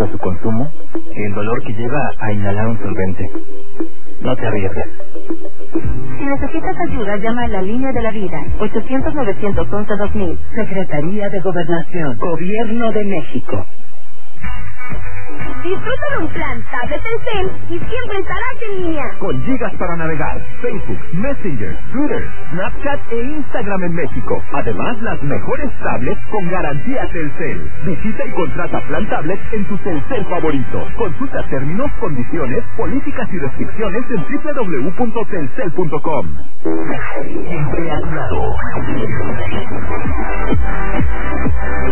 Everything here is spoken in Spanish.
a su consumo que el dolor que lleva a inhalar un solvente. No te arriesgues. Si necesitas ayuda, llama a la línea de la vida, 800-911-2000. Secretaría de Gobernación, Gobierno de México. Disfruta de un plan tablet Telcel y siempre estarás en línea. Con gigas para navegar, Facebook, Messenger, Twitter, Snapchat e Instagram en México. Además, las mejores tablets con garantía Telcel. Visita y contrata plan tablet en tu Telcel favorito. Consulta términos, condiciones, políticas y restricciones en www.telcel.com. Siempre a tu lado.